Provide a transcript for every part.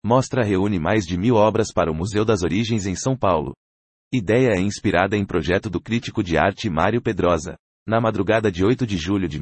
Mostra reúne mais de 1000 obras para o Museu das Origens em São Paulo. Ideia é inspirada em projeto do crítico de arte Mário Pedrosa. Na madrugada de 8 de julho de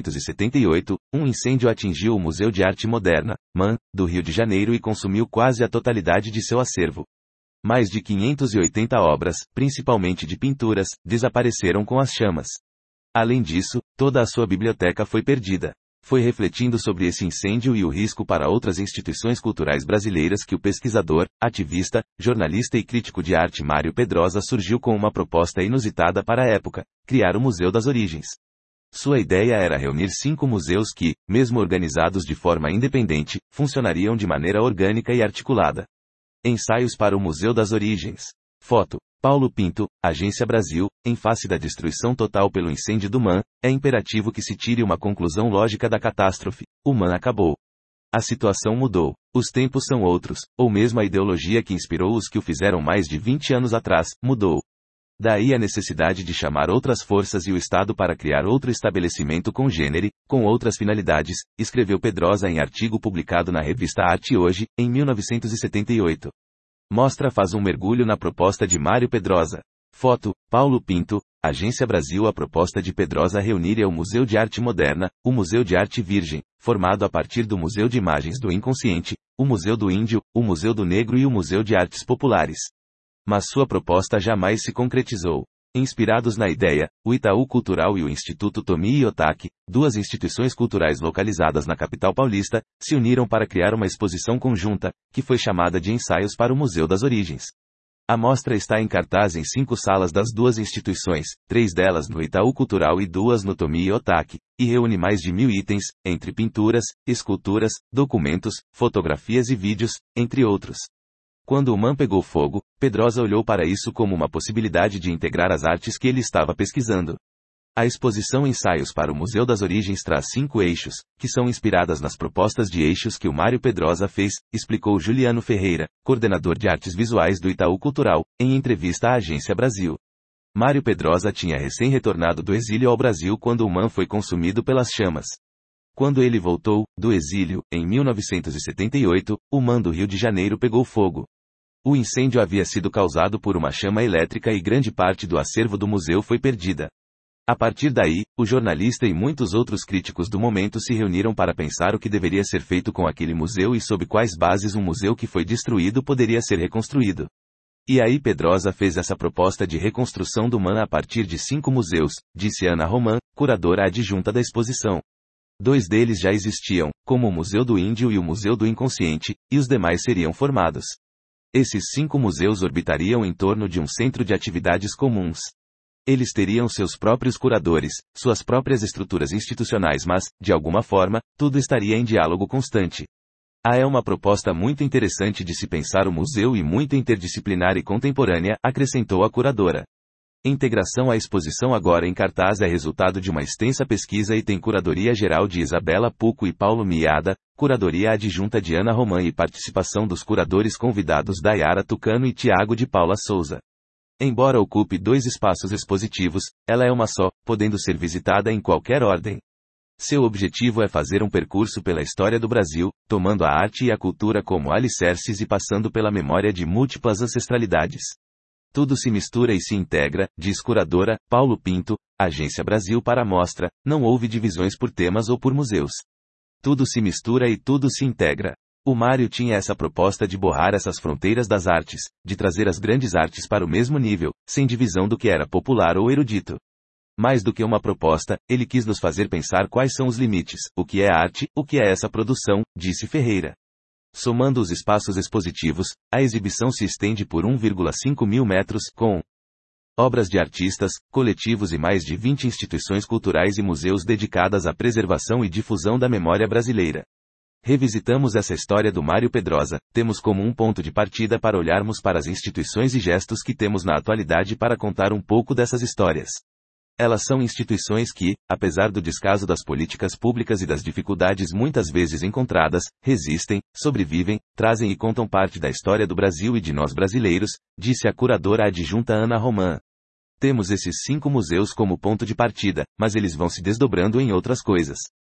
1978, um incêndio atingiu o Museu de Arte Moderna, MAM, do Rio de Janeiro e consumiu quase a totalidade de seu acervo. Mais de 580 obras, principalmente de pinturas, desapareceram com as chamas. Além disso, toda a sua biblioteca foi perdida. Foi refletindo sobre esse incêndio e o risco para outras instituições culturais brasileiras que o pesquisador, ativista, jornalista e crítico de arte Mário Pedrosa surgiu com uma proposta inusitada para a época: criar o Museu das Origens. Sua ideia era reunir 5 museus que, mesmo organizados de forma independente, funcionariam de maneira orgânica e articulada. Ensaios para o Museu das Origens. Foto: Paulo Pinto, Agência Brasil. Em face da destruição total pelo incêndio do MAM, é imperativo que se tire uma conclusão lógica da catástrofe. O MAM acabou. A situação mudou. Os tempos são outros, ou mesmo a ideologia que inspirou os que o fizeram mais de 20 anos atrás, mudou. Daí a necessidade de chamar outras forças e o Estado para criar outro estabelecimento congênere, com outras finalidades, escreveu Pedrosa em artigo publicado na revista Arte Hoje, em 1978. Mostra faz um mergulho na proposta de Mário Pedrosa. Foto: Paulo Pinto, Agência Brasil. A proposta de Pedrosa reuniria o Museu de Arte Moderna, o Museu de Arte Virgem, formado a partir do Museu de Imagens do Inconsciente, o Museu do Índio, o Museu do Negro e o Museu de Artes Populares. Mas sua proposta jamais se concretizou. Inspirados na ideia, o Itaú Cultural e o Instituto Tomi Otaki, 2 instituições culturais localizadas na capital paulista, se uniram para criar uma exposição conjunta, que foi chamada de Ensaios para o Museu das Origens. A mostra está em cartaz em 5 salas das 2 instituições, 3 delas no Itaú Cultural e 2 no Tomi Otaki, e reúne mais de 1000 itens, entre pinturas, esculturas, documentos, fotografias e vídeos, entre outros. Quando o MAM pegou fogo, Pedrosa olhou para isso como uma possibilidade de integrar as artes que ele estava pesquisando. A exposição Ensaios para o Museu das Origens traz 5 eixos, que são inspiradas nas propostas de eixos que o Mário Pedrosa fez, explicou Juliano Ferreira, coordenador de artes visuais do Itaú Cultural, em entrevista à Agência Brasil. Mário Pedrosa tinha recém-retornado do exílio ao Brasil quando o MAM foi consumido pelas chamas. Quando ele voltou, do exílio, em 1978, o MAM do Rio de Janeiro pegou fogo. O incêndio havia sido causado por uma chama elétrica e grande parte do acervo do museu foi perdida. A partir daí, o jornalista e muitos outros críticos do momento se reuniram para pensar o que deveria ser feito com aquele museu e sob quais bases um museu que foi destruído poderia ser reconstruído. E aí Pedrosa fez essa proposta de reconstrução do MAM a partir de 5 museus, disse Ana Roman, curadora adjunta da exposição. 2 deles já existiam, como o Museu do Índio e o Museu do Inconsciente, e os demais seriam formados. Esses 5 museus orbitariam em torno de um centro de atividades comuns. Eles teriam seus próprios curadores, suas próprias estruturas institucionais, mas, de alguma forma, tudo estaria em diálogo constante. É uma proposta muito interessante de se pensar o museu e muito interdisciplinar e contemporânea, acrescentou a curadora. Integração. A exposição agora em cartaz é resultado de uma extensa pesquisa e tem curadoria geral de Isabela Pucco e Paulo Miada, curadoria adjunta de Ana Roman e participação dos curadores convidados Dayara Tucano e Tiago de Paula Souza. Embora ocupe 2 espaços expositivos, ela é uma só, podendo ser visitada em qualquer ordem. Seu objetivo é fazer um percurso pela história do Brasil, tomando a arte e a cultura como alicerces e passando pela memória de múltiplas ancestralidades. Tudo se mistura e se integra, diz curadora, Paulo Pinto, Agência Brasil. Para a mostra, não houve divisões por temas ou por museus. Tudo se mistura e tudo se integra. O Mário tinha essa proposta de borrar essas fronteiras das artes, de trazer as grandes artes para o mesmo nível, sem divisão do que era popular ou erudito. Mais do que uma proposta, ele quis nos fazer pensar quais são os limites, o que é arte, o que é essa produção, disse Ferreira. Somando os espaços expositivos, a exibição se estende por 1,5 mil metros, com obras de artistas, coletivos e mais de 20 instituições culturais e museus dedicadas à preservação e difusão da memória brasileira. Revisitamos essa história do Mário Pedrosa, temos como um ponto de partida para olharmos para as instituições e gestos que temos na atualidade para contar um pouco dessas histórias. Elas são instituições que, apesar do descaso das políticas públicas e das dificuldades muitas vezes encontradas, resistem, sobrevivem, trazem e contam parte da história do Brasil e de nós brasileiros, disse a curadora adjunta Ana Roman. Temos esses 5 museus como ponto de partida, mas eles vão se desdobrando em outras coisas.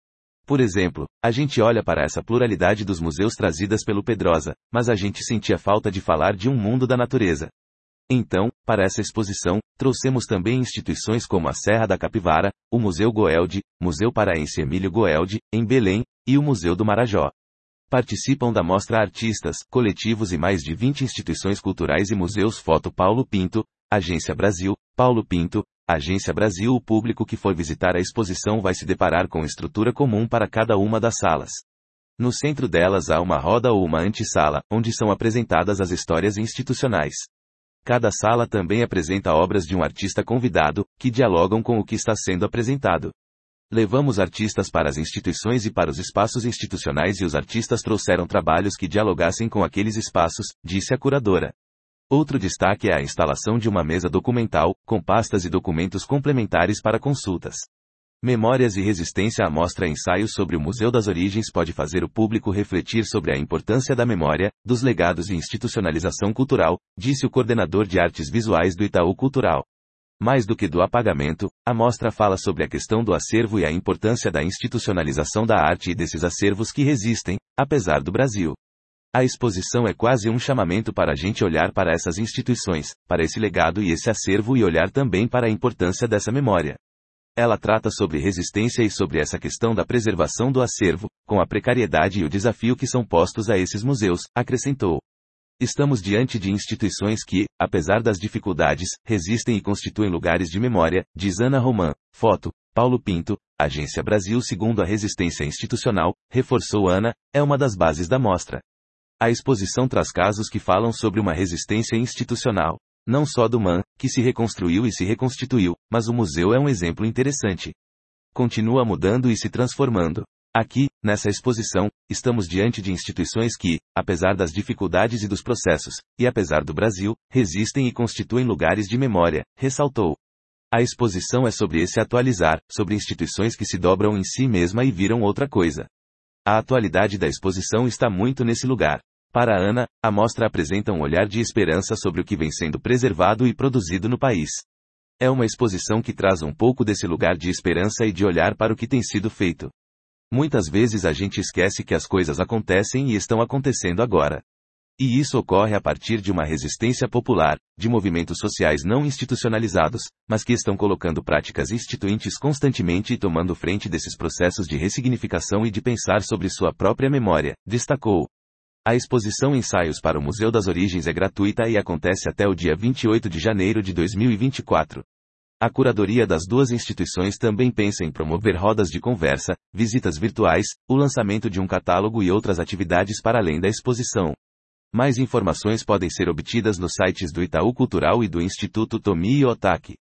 Por exemplo, a gente olha para essa pluralidade dos museus trazidas pelo Pedrosa, mas a gente sentia falta de falar de um mundo da natureza. Então, para essa exposição, trouxemos também instituições como a Serra da Capivara, o Museu Goeldi, Museu Paraense Emílio Goeldi, em Belém, e o Museu do Marajó. Participam da mostra artistas, coletivos e mais de 20 instituições culturais e museus. Foto Paulo Pinto, Agência Brasil, Paulo Pinto, Agência Brasil. O público que for visitar a exposição vai se deparar com estrutura comum para cada uma das salas. No centro delas há uma roda ou uma antessala, onde são apresentadas as histórias institucionais. Cada sala também apresenta obras de um artista convidado, que dialogam com o que está sendo apresentado. Levamos artistas para as instituições e para os espaços institucionais e os artistas trouxeram trabalhos que dialogassem com aqueles espaços, disse a curadora. Outro destaque é a instalação de uma mesa documental, com pastas e documentos complementares para consultas. Memórias e Resistência. A mostra Ensaios sobre o Museu das Origens pode fazer o público refletir sobre a importância da memória, dos legados e institucionalização cultural, disse o coordenador de artes visuais do Itaú Cultural. Mais do que do apagamento, a mostra fala sobre a questão do acervo e a importância da institucionalização da arte e desses acervos que resistem, apesar do Brasil. A exposição é quase um chamamento para a gente olhar para essas instituições, para esse legado e esse acervo e olhar também para a importância dessa memória. Ela trata sobre resistência e sobre essa questão da preservação do acervo, com a precariedade e o desafio que são postos a esses museus, acrescentou. Estamos diante de instituições que, apesar das dificuldades, resistem e constituem lugares de memória, diz Ana Roman. Foto, Paulo Pinto, Agência Brasil. Segundo a resistência institucional, reforçou Ana, é uma das bases da mostra. A exposição traz casos que falam sobre uma resistência institucional. Não só do MAN, que se reconstruiu e se reconstituiu, mas o museu é um exemplo interessante. Continua mudando e se transformando. Aqui, nessa exposição, estamos diante de instituições que, apesar das dificuldades e dos processos, e apesar do Brasil, resistem e constituem lugares de memória, ressaltou. A exposição é sobre esse atualizar, sobre instituições que se dobram em si mesma e viram outra coisa. A atualidade da exposição está muito nesse lugar. Para Ana, a mostra apresenta um olhar de esperança sobre o que vem sendo preservado e produzido no país. É uma exposição que traz um pouco desse lugar de esperança e de olhar para o que tem sido feito. Muitas vezes a gente esquece que as coisas acontecem e estão acontecendo agora. E isso ocorre a partir de uma resistência popular, de movimentos sociais não institucionalizados, mas que estão colocando práticas instituintes constantemente e tomando frente desses processos de ressignificação e de pensar sobre sua própria memória, destacou. A exposição Ensaios para o Museu das Origens é gratuita e acontece até o dia 28 de janeiro de 2024. A curadoria das duas instituições também pensa em promover rodas de conversa, visitas virtuais, o lançamento de um catálogo e outras atividades para além da exposição. Mais informações podem ser obtidas nos sites do Itaú Cultural e do Instituto Tomi Otaki.